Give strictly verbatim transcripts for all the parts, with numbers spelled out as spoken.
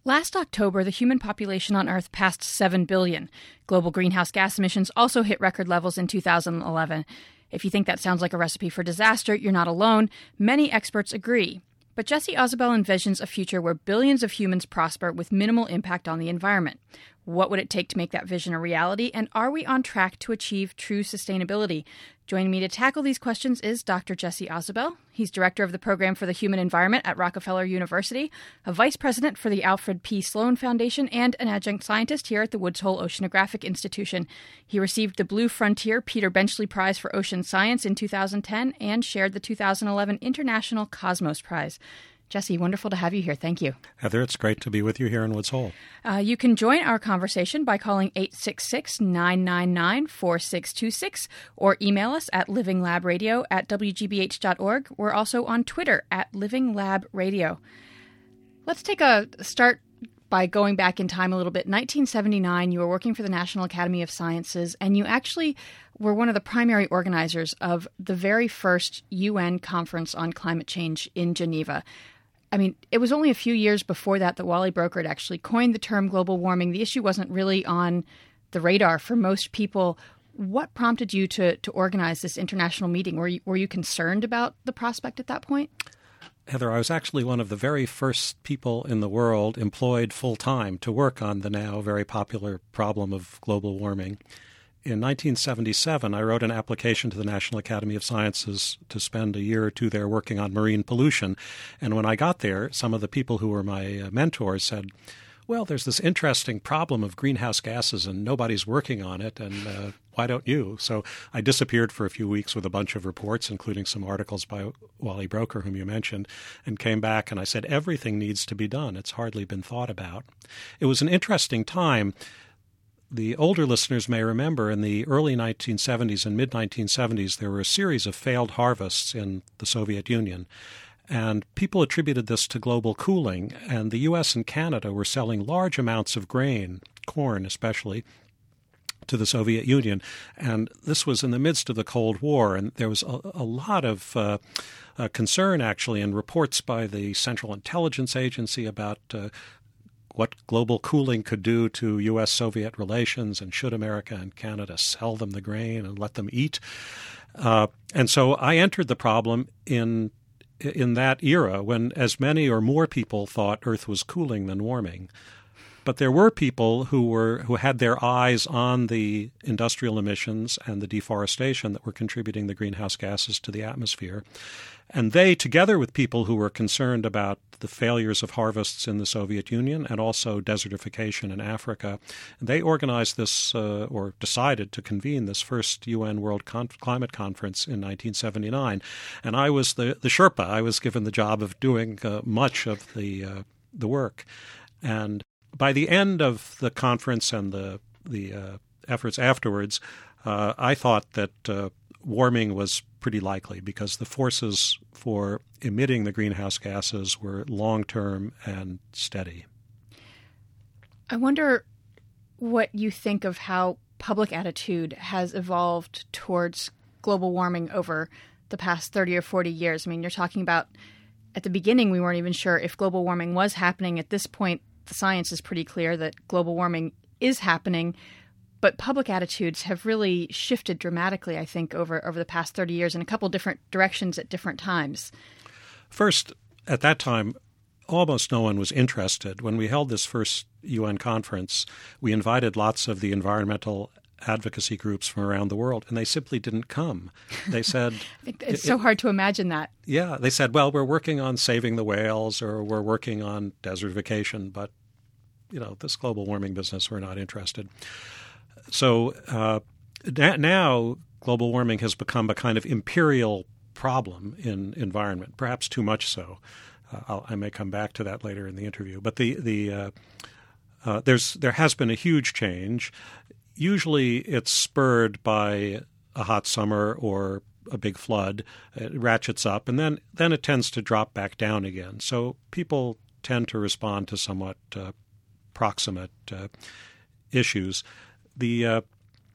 Last October, the human population on Earth passed seven billion. Global greenhouse gas emissions also hit record levels in two thousand eleven. If you think that sounds like a recipe for disaster, you're not alone. Many experts agree. But Jesse Ausubel envisions a future where billions of humans prosper with minimal impact on the environment. What would it take to make that vision a reality? And are we on track to achieve true sustainability? Joining me to tackle these questions is Doctor Jesse Ausubel. He's director of the Program for the Human Environment at Rockefeller University, a vice president for the Alfred P. Sloan Foundation, and an adjunct scientist here at the Woods Hole Oceanographic Institution. He received the Blue Frontier Peter Benchley Prize for Ocean Science in two thousand ten and shared the two thousand eleven International Cosmos Prize. Jesse, wonderful to have you here. Thank you. Heather, it's great to be with you here in Woods Hole. Uh, you can join our conversation by calling eight six six, nine nine nine, four six two six or email us at livinglab.radio at w g b h dot org. We're also on Twitter at livinglab.radio. Let's take a start by going back in time a little bit. nineteen seventy-nine, you were working for the National Academy of Sciences, and you actually were one of the primary organizers of the very first U N conference on climate change in Geneva. I mean, it was only a few years before that that Wally Broecker had actually coined the term global warming. The issue wasn't really on the radar for most people. What prompted you to to organize this international meeting? Were you, were you concerned about the prospect at that point? Heather, I was actually one of the very first people in the world employed full-time to work on the now very popular problem of global warming. In nineteen seventy-seven, I wrote an application to the National Academy of Sciences to spend a year or two there working on marine pollution. And when I got there, some of the people who were my mentors said, well, there's this interesting problem of greenhouse gases and nobody's working on it, and uh, why don't you? So I disappeared for a few weeks with a bunch of reports, including some articles by Wally Broecker, whom you mentioned, and came back and I said, everything needs to be done. It's hardly been thought about. It was an interesting time. The older listeners may remember in the early nineteen seventies and mid nineteen seventies, there were a series of failed harvests in the Soviet Union. And people attributed this to global cooling. And the U S and Canada were selling large amounts of grain, corn especially, to the Soviet Union. And this was in the midst of the Cold War. And there was a, a lot of uh, uh, concern, actually, and reports by the Central Intelligence Agency about uh, what global cooling could do to U S Soviet relations, and should America and Canada sell them the grain and let them eat. Uh, and so I entered the problem in in that era when as many or more people thought Earth was cooling than warming. But there were people who were who had their eyes on the industrial emissions and the deforestation that were contributing the greenhouse gases to the atmosphere. And they, together with people who were concerned about the failures of harvests in the Soviet Union and also desertification in Africa, they organized this uh, or decided to convene this first U N World Con- Climate Conference in nineteen seventy-nine. And I was the, the Sherpa. I was given the job of doing uh, much of the uh, the work. And by the end of the conference and the the uh, efforts afterwards, uh, I thought that uh, warming was pretty likely because the forces for emitting the greenhouse gases were long-term and steady. I wonder what you think of how public attitude has evolved towards global warming over the past thirty or forty years. I mean, you're talking about at the beginning, we weren't even sure if global warming was happening. At this point, the science is pretty clear that global warming is happening, but public attitudes have really shifted dramatically, I think, over, over the past thirty years in a couple different directions at different times. First, at that time, almost no one was interested. When we held this first U N conference, we invited lots of the environmental advocacy groups from around the world, and they simply didn't come. They said... it's it, so hard to imagine that. Yeah. They said, well, we're working on saving the whales or we're working on desertification, but, you know, this global warming business, we're not interested. So uh, now global warming has become a kind of imperial problem in environment, perhaps too much so. Uh, I'll, I may come back to that later in the interview. But the the uh, uh, there's there has been a huge change. Usually it's spurred by a hot summer or a big flood. It ratchets up, and then, then it tends to drop back down again. So people tend to respond to somewhat uh, proximate uh, issues. The uh,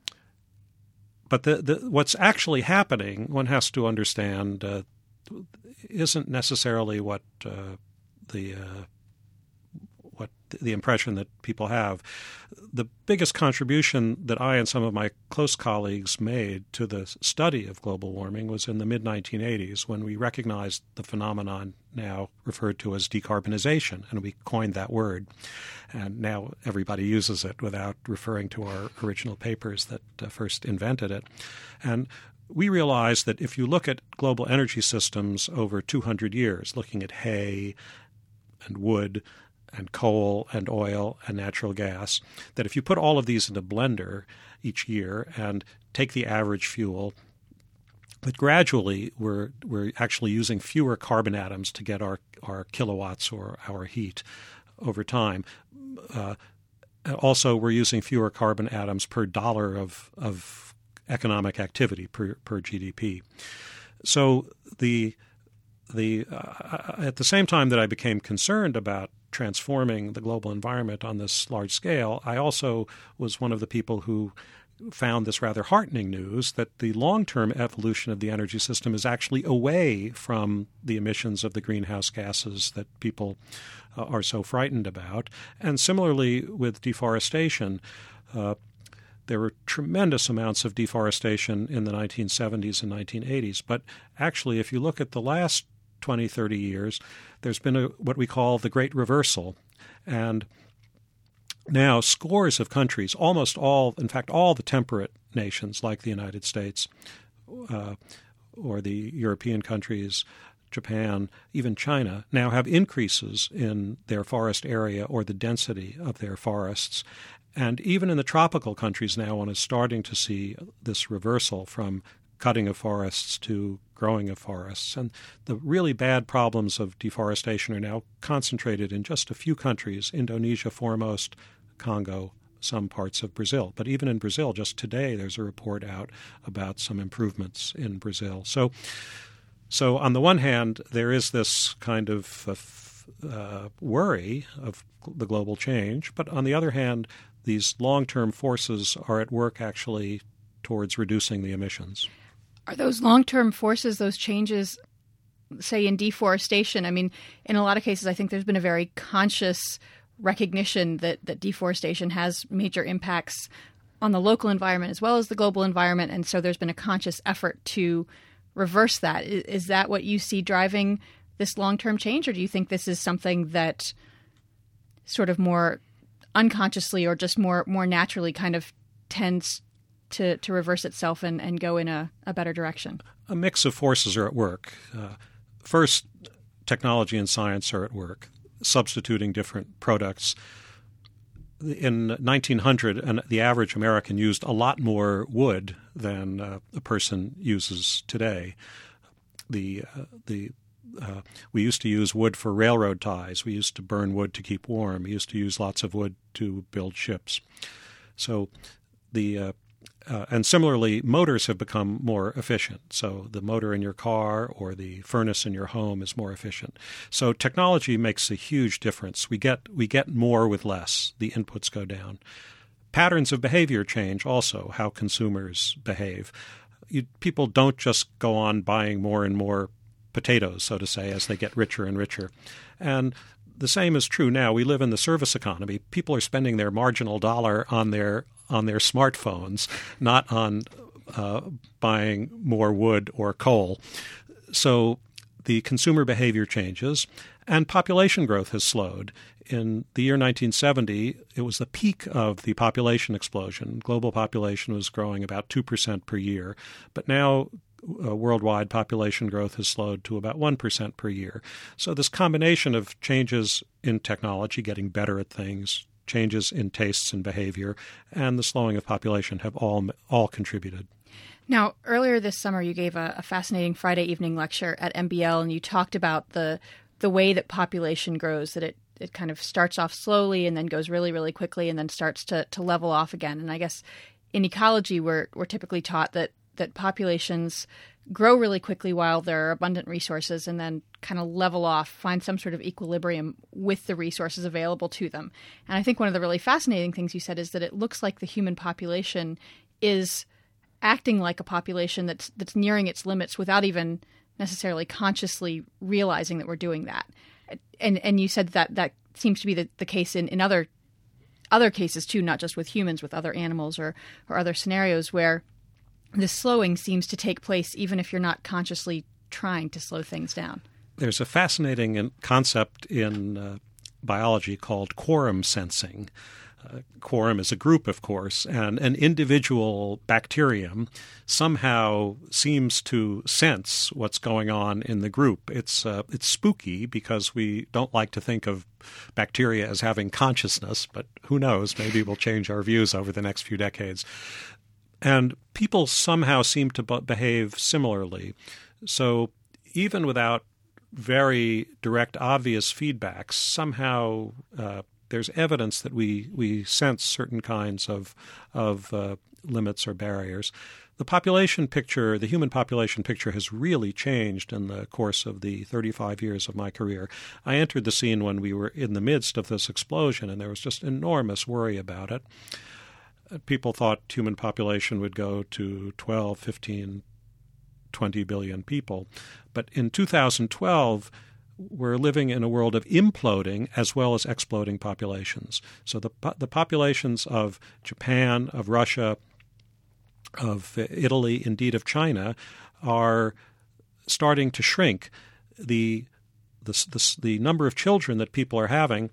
but the, the what's actually happening, one has to understand, uh, isn't necessarily what uh, the uh, what the impression that people have. The biggest contribution that I and some of my close colleagues made to the study of global warming was in the mid nineteen eighties, when we recognized the phenomenon now referred to as decarbonization, and we coined that word. And now everybody uses it without referring to our original papers that uh, first invented it. And we realized that if you look at global energy systems over two hundred years, looking at hay and wood and coal and oil and natural gas, that if you put all of these in a blender each year and take the average fuel, that gradually we're we're actually using fewer carbon atoms to get our, our kilowatts or our heat over time. Uh, also, we're using fewer carbon atoms per dollar of of economic activity per per G D P. So the the uh, at the same time that I became concerned about transforming the global environment on this large scale, I also was one of the people who found this rather heartening news that the long-term evolution of the energy system is actually away from the emissions of the greenhouse gases that people uh, are so frightened about. And similarly with deforestation, uh, there were tremendous amounts of deforestation in the nineteen seventies and nineteen eighties. But actually, if you look at the last twenty, thirty years, there's been a, what we call the Great Reversal. And now scores of countries, almost all, in fact, all the temperate nations like the United States uh, or the European countries, Japan, even China, now have increases in their forest area or the density of their forests. And even in the tropical countries now, one is starting to see this reversal from cutting of forests to growing of forests. And the really bad problems of deforestation are now concentrated in just a few countries, Indonesia foremost, Congo, some parts of Brazil. But even in Brazil, just today, there's a report out about some improvements in Brazil. So, so on the one hand, there is this kind of uh, worry of the global change. But on the other hand, these long-term forces are at work actually towards reducing the emissions. Are those long-term forces, those changes, say in deforestation? I mean, in a lot of cases, I think there's been a very conscious recognition that, that deforestation has major impacts on the local environment as well as the global environment. And so there's been a conscious effort to reverse that. Is, is that what you see driving this long-term change? Or do you think this is something that sort of more unconsciously or just more more naturally kind of tends to, to reverse itself and, and go in a, a better direction? A mix of forces are at work. Uh, first, technology and science are at work, substituting different products. In nineteen hundred, and the average American used a lot more wood than uh, a person uses today. The uh, the uh, we used to use wood for railroad ties. We used to burn wood to keep warm. We used to use lots of wood to build ships. So the uh, Uh, and similarly, motors have become more efficient. So the motor in your car or the furnace in your home is more efficient. So technology makes a huge difference. We get we get more with less. The inputs go down. Patterns of behavior change also, how consumers behave. You, people don't just go on buying more and more potatoes, so to say, as they get richer and richer. And the same is true now. We live in the service economy. People are spending their marginal dollar on their on their smartphones, not on uh, buying more wood or coal. So the consumer behavior changes, and population growth has slowed. In the year nineteen seventy, it was the peak of the population explosion. Global population was growing about two percent per year, but now uh, worldwide population growth has slowed to about one percent per year. So this combination of changes in technology, getting better at things, changes in tastes and behavior, and the slowing of population have all all contributed. Now, earlier this summer, you gave a, a fascinating Friday evening lecture at M B L, and you talked about the the way that population grows, that it, it kind of starts off slowly and then goes really, really quickly and then starts to, to level off again. And I guess in ecology, we're, we're typically taught that, that populations grow really quickly while there are abundant resources and then kind of level off, find some sort of equilibrium with the resources available to them. And I think one of the really fascinating things you said is that it looks like the human population is acting like a population that's that's nearing its limits without even necessarily consciously realizing that we're doing that. And and you said that that seems to be the, the case in, in other other cases too, not just with humans, with other animals or, or other scenarios where the slowing seems to take place even if you're not consciously trying to slow things down. There's a fascinating concept in uh, biology called quorum sensing. Uh, quorum is a group, of course, and an individual bacterium somehow seems to sense what's going on in the group. It's uh, it's spooky because we don't like to think of bacteria as having consciousness, but who knows? Maybe we'll change our views over the next few decades. And people somehow seem to b- behave similarly. So even without very direct, obvious feedbacks, somehow uh, there's evidence that we, we sense certain kinds of of uh, limits or barriers. The population picture, the human population picture, has really changed in the course of the thirty-five years of my career. I entered the scene when we were in the midst of this explosion, and there was just enormous worry about it. People thought human population would go to twelve, fifteen, twenty billion people. But in two thousand twelve, we're living in a world of imploding as well as exploding populations. So the the populations of Japan, of Russia, of Italy, indeed of China, are starting to shrink. The the the, the number of children that people are having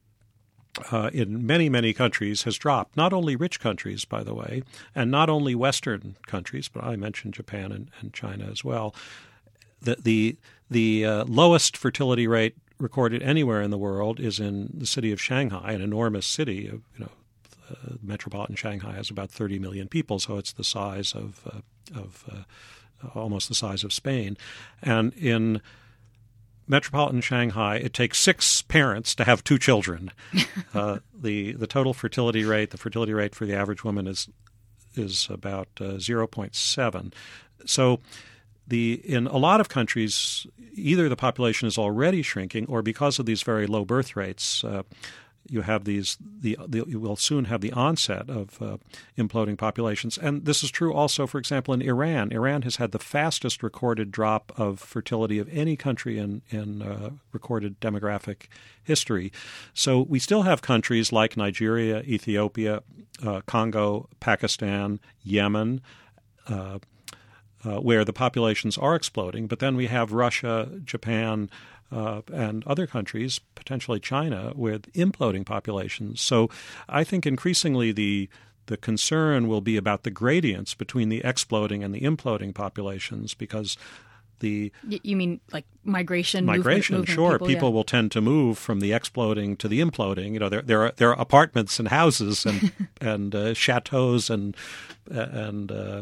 uh, in many, many countries has dropped. Not only rich countries, by the way, and not only Western countries, but I mentioned Japan and, and China as well. The the the uh, lowest fertility rate recorded anywhere in the world is in the city of Shanghai, an enormous city. Of, you know, uh, metropolitan Shanghai has about thirty million people, so it's the size of uh, of uh, almost the size of Spain. And in metropolitan Shanghai, it takes six parents to have two children. uh, the the total fertility rate, the fertility rate for the average woman is is about uh, zero point seven. So The, in a lot of countries, either the population is already shrinking, or because of these very low birth rates, uh, you have these. The, the you will soon have the onset of uh, imploding populations, and this is true also, for example, in Iran. Iran has had the fastest recorded drop of fertility of any country in in uh, recorded demographic history. So we still have countries like Nigeria, Ethiopia, uh, Congo, Pakistan, Yemen. Uh, Uh, where the populations are exploding, but then we have Russia, Japan, uh, and other countries, potentially China, with imploding populations. So I think increasingly the the concern will be about the gradients between the exploding and the imploding populations, because the you mean like migration, migration, movement, movement sure. People, people yeah. will tend to move from the exploding to the imploding. You know, there there are there are apartments and houses and and uh, chateaus and and uh,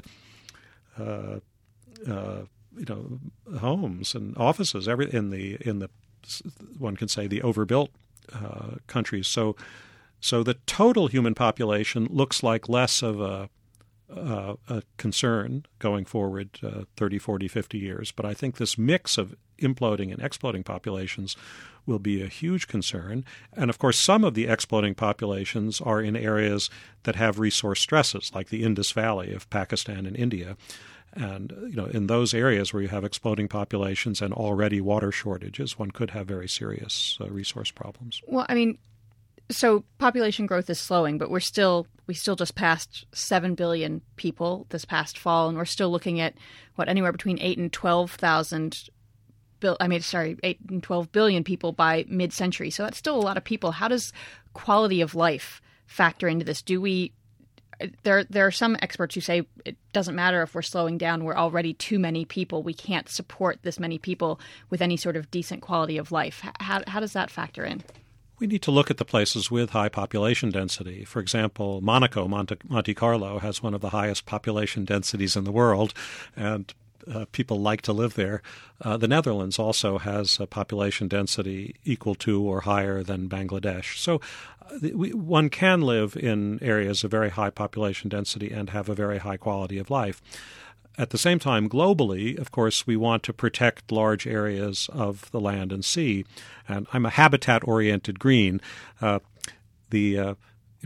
uh, Uh, you know, homes and offices, every in the in the one can say the overbuilt uh, countries. So, so the total human population looks like less of a uh, a concern going forward uh, thirty, forty, fifty years. But I think this mix of imploding and exploding populations will be a huge concern. And of course, some of the exploding populations are in areas that have resource stresses, like the Indus Valley of Pakistan and India. And, you know, in those areas where you have exploding populations and already water shortages, one could have very serious uh, resource problems. Well, I mean, so population growth is slowing, but we're still we still just passed seven billion people this past fall, and we're still looking at what anywhere between eight and twelve thousand. Bil- I mean, sorry, eight and twelve billion people by mid-century. So that's still a lot of people. How does quality of life factor into this? Do we There, there are some experts who say it doesn't matter if we're slowing down. We're already too many people. We can't support this many people with any sort of decent quality of life. How, how does that factor in? We need to look at the places with high population density. For example, Monaco, Monte, Monte Carlo, has one of the highest population densities in the world, and uh, people like to live there. Uh, the Netherlands also has a population density equal to or higher than Bangladesh. So We, one can live in areas of very high population density and have a very high quality of life. At the same time, globally, of course, we want to protect large areas of the land and sea. And I'm a habitat-oriented green. Uh, the uh, you know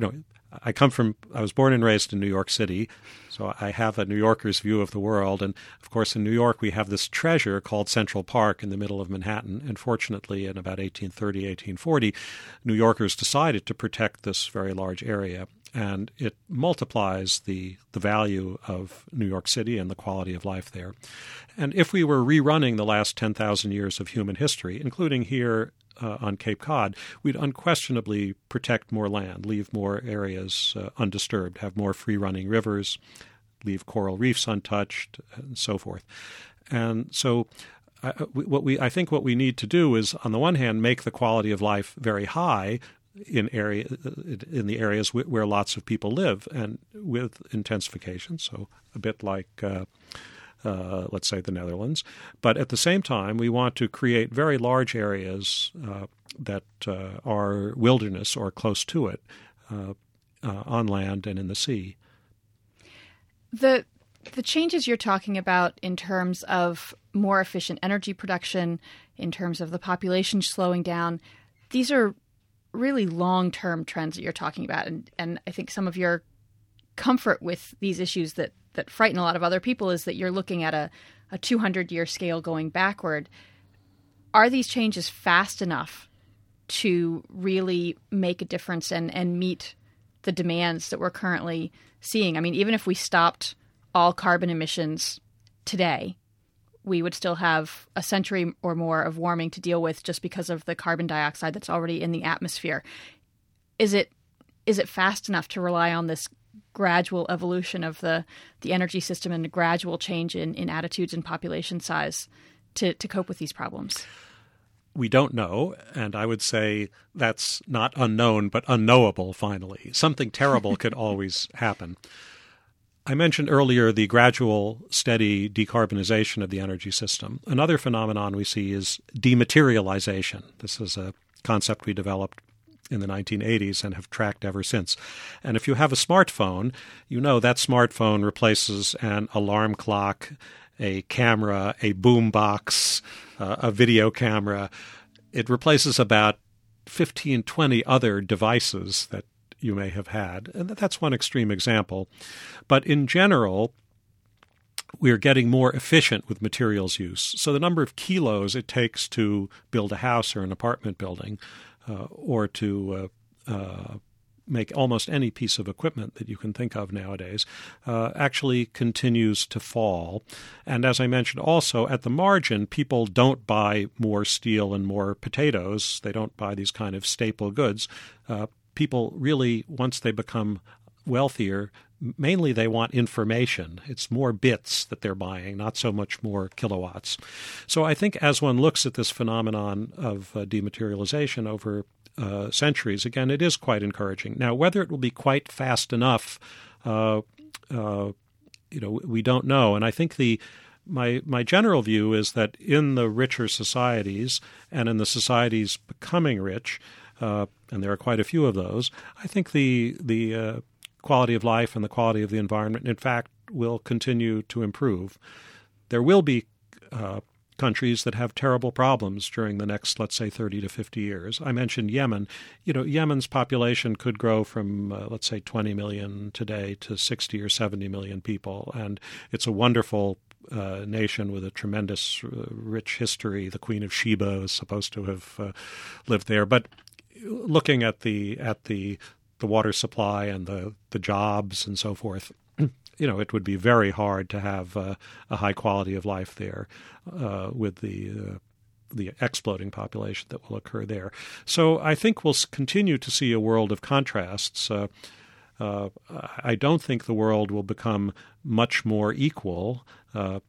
I come from, I was born and raised in New York City, so I have a New Yorker's view of the world. And of course, in New York, we have this treasure called Central Park in the middle of Manhattan. And fortunately, in about eighteen thirty, eighteen forty, New Yorkers decided to protect this very large area. And it multiplies the, the value of New York City and the quality of life there. And if we were rerunning the last ten thousand years of human history, including here uh, on Cape Cod, we'd unquestionably protect more land, leave more areas uh, undisturbed, have more free-running rivers, leave coral reefs untouched, and so forth. And so uh, what we, I think what we need to do is, on the one hand, make the quality of life very high in area in the areas where lots of people live, and with intensification, so a bit like, uh, uh, let's say, the Netherlands. But at the same time, we want to create very large areas uh, that uh, are wilderness or close to it, uh, uh, on land and in the sea. The the changes you're talking about in terms of more efficient energy production, in terms of the population slowing down, these are really long-term trends that you're talking about. And, and I think some of your comfort with these issues that, that frighten a lot of other people is that you're looking at a, a two hundred year scale going backward. Are these changes fast enough to really make a difference and, and meet the demands that we're currently seeing? I mean, even if we stopped all carbon emissions today, we would still have a century or more of warming to deal with just because of the carbon dioxide that's already in the atmosphere. Is it is it fast enough to rely on this gradual evolution of the, the energy system and a gradual change in, in attitudes and population size to, to cope with these problems? We don't know, and I would say that's not unknown, but unknowable, finally. Something terrible could always happen. I mentioned earlier the gradual, steady decarbonization of the energy system. Another phenomenon we see is dematerialization. This is a concept we developed in the nineteen eighties and have tracked ever since. And if you have a smartphone, you know that smartphone replaces an alarm clock, a camera, a boom box, uh, a video camera. It replaces about fifteen, twenty other devices that you may have had. And that's one extreme example. But in general, we are getting more efficient with materials use. So the number of kilos it takes to build a house or an apartment building uh, or to uh, uh, make almost any piece of equipment that you can think of nowadays uh, actually continues to fall. And as I mentioned also, at the margin, people don't buy more steel and more potatoes. They don't buy these kind of staple goods. Uh, People really, once they become wealthier, mainly they want information. It's more bits that they're buying, not so much more kilowatts. So I think as one looks at this phenomenon of uh, dematerialization over uh, centuries, again, it is quite encouraging. Now, whether it will be quite fast enough, uh, uh, you know, we don't know. And I think the My my general view is that in the richer societies and in the societies becoming rich, uh, and there are quite a few of those, I think the the uh, quality of life and the quality of the environment, in fact, will continue to improve. There will be uh, countries that have terrible problems during the next, let's say, thirty to fifty years. I mentioned Yemen. You know, Yemen's population could grow from, uh, let's say, twenty million today to sixty or seventy million people, and it's a wonderful Uh, nation with a tremendous uh, rich history. The Queen of Sheba is supposed to have uh, lived there. But looking at the at the the water supply and the, the jobs and so forth, you know, it would be very hard to have uh, a high quality of life there uh, with the uh, the exploding population that will occur there. So I think we'll continue to see a world of contrasts. Uh, uh, I don't think the world will become much more equal. Uh,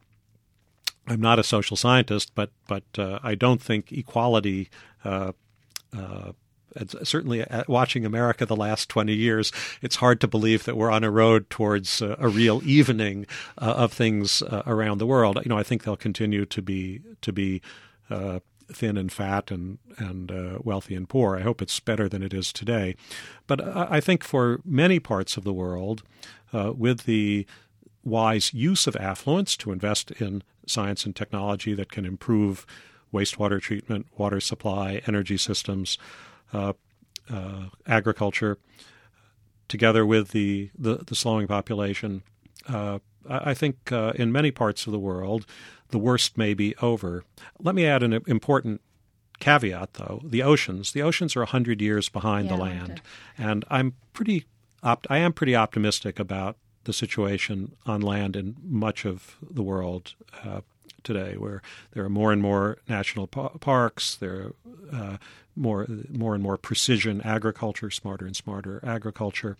I'm not a social scientist, but but uh, I don't think equality, uh, uh, certainly watching America the last twenty years, it's hard to believe that we're on a road towards uh, a real evening uh, of things uh, around the world. You know, I think they'll continue to be to be uh, thin and fat and and uh, wealthy and poor. I hope it's better than it is today. But I, I think for many parts of the world, uh, with the wise use of affluence to invest in science and technology that can improve wastewater treatment, water supply, energy systems, uh, uh, agriculture, together with the, the, the slowing population, uh, I, I think uh, in many parts of the world, the worst may be over. Let me add an important caveat, though. The oceans. The oceans are one hundred years behind yeah, the land. And I'm pretty opt- I am pretty optimistic about the situation on land in much of the world uh, today, where there are more and more national pa- parks, there are uh, more, more and more precision agriculture, smarter and smarter agriculture.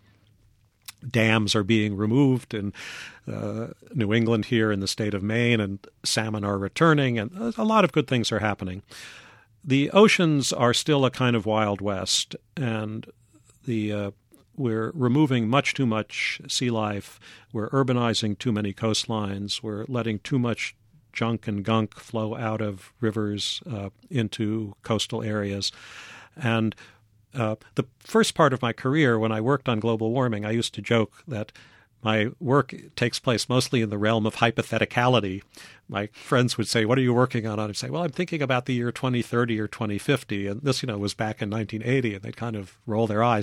Dams are being removed in uh, New England here in the state of Maine, and salmon are returning, and a lot of good things are happening. The oceans are still a kind of Wild West, and the uh, we're removing much too much sea life. We're urbanizing too many coastlines. We're letting too much junk and gunk flow out of rivers uh, into coastal areas. And uh, the first part of my career, when I worked on global warming, I used to joke that my work takes place mostly in the realm of hypotheticality. My friends would say, "What are you working on?" I'd say, "Well, I'm thinking about the year twenty thirty or twenty fifty." And this, you know, was back in nineteen eighty, and they'd kind of roll their eyes.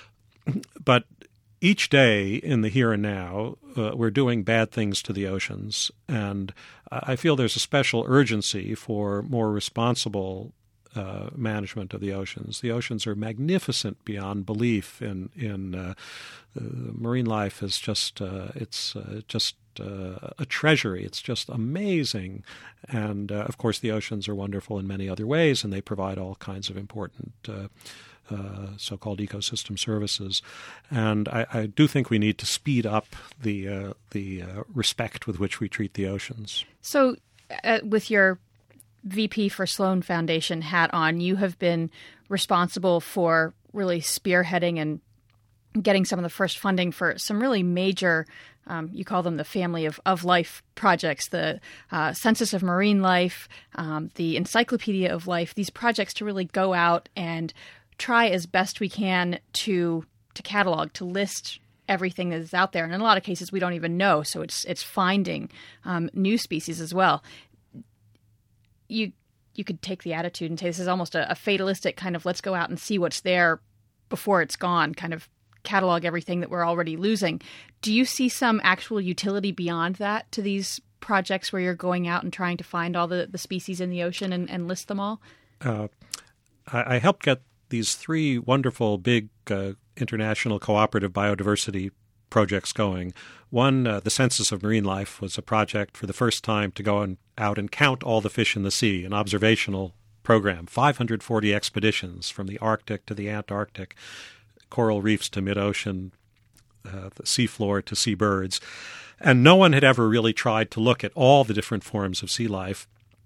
But each day in the here and now, uh, we're doing bad things to the oceans. And I feel there's a special urgency for more responsible uh, management of the oceans. The oceans are magnificent beyond belief. In in uh, uh, marine life is just uh, it's uh, just uh, a treasury. It's just amazing. And uh, of course, the oceans are wonderful in many other ways, and they provide all kinds of important Uh, Uh, so-called ecosystem services, and I, I do think we need to speed up the uh, the uh, respect with which we treat the oceans. So, uh, with your V P for Sloan Foundation hat on, you have been responsible for really spearheading and getting some of the first funding for some really major, um, you call them the family of, of life projects, the uh, Census of Marine Life, um, the Encyclopedia of Life, these projects to really go out and try as best we can to to catalog, to list everything that is out there. And in a lot of cases, we don't even know. So it's it's finding um, new species as well. You you could take the attitude and say this is almost a, a fatalistic kind of let's go out and see what's there before it's gone, kind of catalog everything that we're already losing. Do you see some actual utility beyond that to these projects where you're going out and trying to find all the, the species in the ocean and, and list them all? Uh, I, I helped get these three wonderful, big uh, international cooperative biodiversity projects going. One, uh, the Census of Marine Life, was a project for the first time to go and, out and count all the fish in the sea, an observational program, five hundred forty expeditions from the Arctic to the Antarctic, coral reefs to mid-ocean, uh, the seafloor to seabirds. And no one had ever really tried to look at all the different forms of sea life.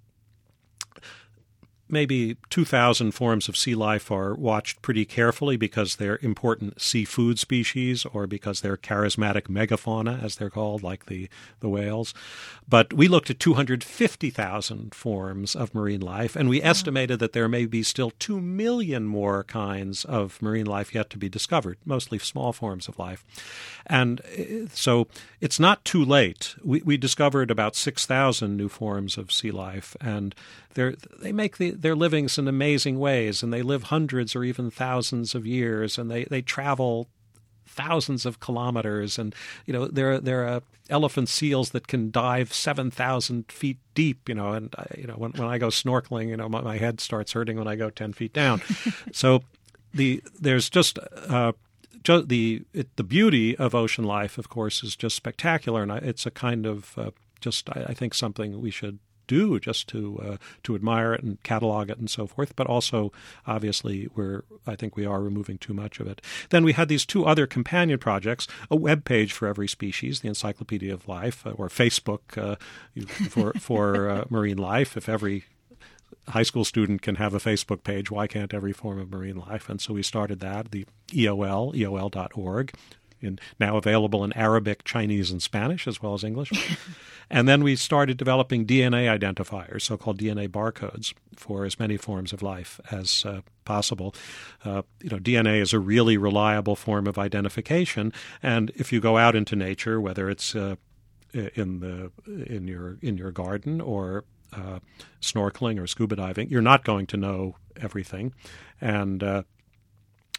Maybe two thousand forms of sea life are watched pretty carefully because they're important seafood species or because they're charismatic megafauna, as they're called, like the, the whales. But we looked at two hundred fifty thousand forms of marine life, and we wow. estimated that there may be still two million more kinds of marine life yet to be discovered, mostly small forms of life. And so it's not too late. We, we discovered about six thousand new forms of sea life, and they're, they make the, their livings in amazing ways, and they live hundreds or even thousands of years, and they, they travel thousands of kilometers, and you know there there are elephant seals that can dive seven thousand feet deep. You know, and I, you know when when I go snorkeling, you know my, my head starts hurting when I go ten feet down. So the there's just uh, ju- the it, the beauty of ocean life, of course, is just spectacular, and I, it's a kind of uh, just I, I think something we should do just to uh, to admire it and catalog it and so forth. But also, obviously, we're I think we are removing too much of it. Then we had these two other companion projects: a web page for every species, the Encyclopedia of Life, uh, or Facebook uh, for for uh, marine life. If every high school student can have a Facebook page, why can't every form of marine life? And so we started that. The E O L, E O L dot org. In, now available in Arabic, Chinese, and Spanish, as well as English. And then we started developing D N A identifiers, so-called D N A barcodes, for as many forms of life as uh, possible. Uh, you know, D N A is a really reliable form of identification, and if you go out into nature, whether it's uh, in the in your in your garden or uh, snorkeling or scuba diving, you're not going to know everything, and uh,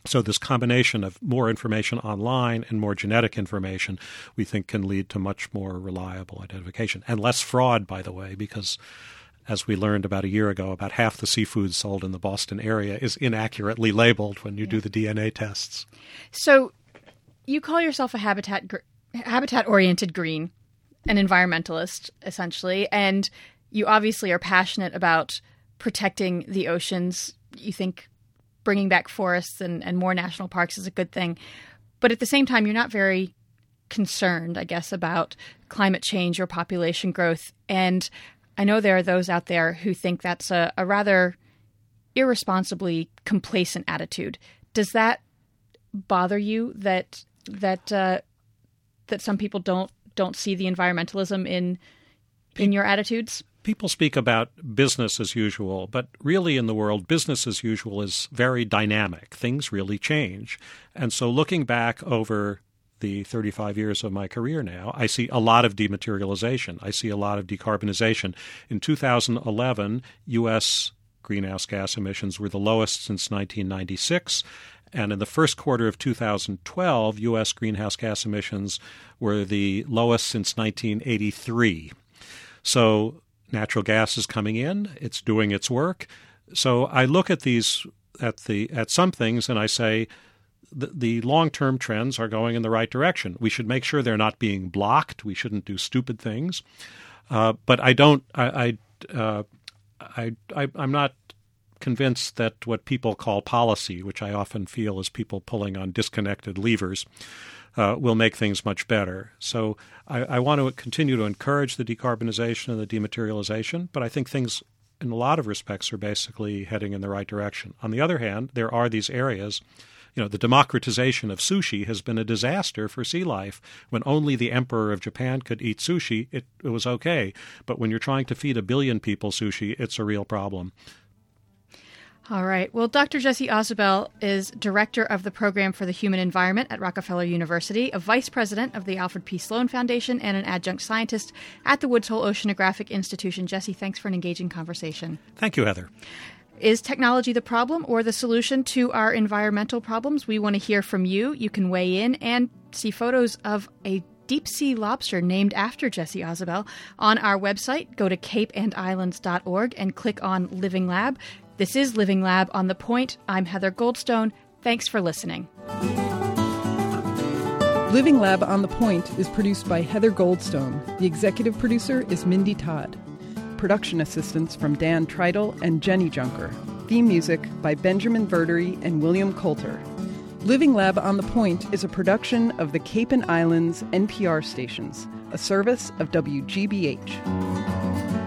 So this combination of more information online and more genetic information, we think, can lead to much more reliable identification. And less fraud, by the way, because as we learned about a year ago, about half the seafood sold in the Boston area is inaccurately labeled when you yeah. do the D N A tests. So you call yourself a habitat gr- habitat-oriented green, an environmentalist, essentially, and you obviously are passionate about protecting the oceans. You think bringing back forests and, and more national parks is a good thing. But at the same time, you're not very concerned, I guess, about climate change or population growth. And I know there are those out there who think that's a, a rather irresponsibly complacent attitude. Does that bother you that that uh, that some people don't don't see the environmentalism in in your attitudes? People speak about business as usual, but really in the world, business as usual is very dynamic. Things really change. And so looking back over the thirty-five years of my career now, I see a lot of dematerialization. I see a lot of decarbonization. In two thousand eleven, U S greenhouse gas emissions were the lowest since nineteen ninety-six. And in the first quarter of two thousand twelve, U S greenhouse gas emissions were the lowest since nineteen eighty-three. So natural gas is coming in. It's doing its work. So I look at these at the at some things and I say the, the long-term trends are going in the right direction. We should make sure they're not being blocked. We shouldn't do stupid things. Uh, but I don't. I I, uh, I I I'm not convinced that what people call policy, which I often feel is people pulling on disconnected levers, Uh, will make things much better. So I, I want to continue to encourage the decarbonization and the dematerialization, but I think things in a lot of respects are basically heading in the right direction. On the other hand, there are these areas, you know, the democratization of sushi has been a disaster for sea life. When only the emperor of Japan could eat sushi, it, it was okay. But when you're trying to feed a billion people sushi, it's a real problem. All right. Well, Doctor Jesse Ausubel is director of the Program for the Human Environment at Rockefeller University, a vice president of the Alfred P. Sloan Foundation, and an adjunct scientist at the Woods Hole Oceanographic Institution. Jesse, thanks for an engaging conversation. Thank you, Heather. Is technology the problem or the solution to our environmental problems? We want to hear from you. You can weigh in and see photos of a deep-sea lobster named after Jesse Ausubel on our website. Go to cape and islands dot org and click on Living Lab. This is Living Lab on The Point. I'm Heather Goldstone. Thanks for listening. Living Lab on The Point is produced by Heather Goldstone. The executive producer is Mindy Todd. Production assistance from Dan Treidel and Jenny Junker. Theme music by Benjamin Verdery and William Coulter. Living Lab on The Point is a production of the Cape and Islands N P R stations, a service of W G B H.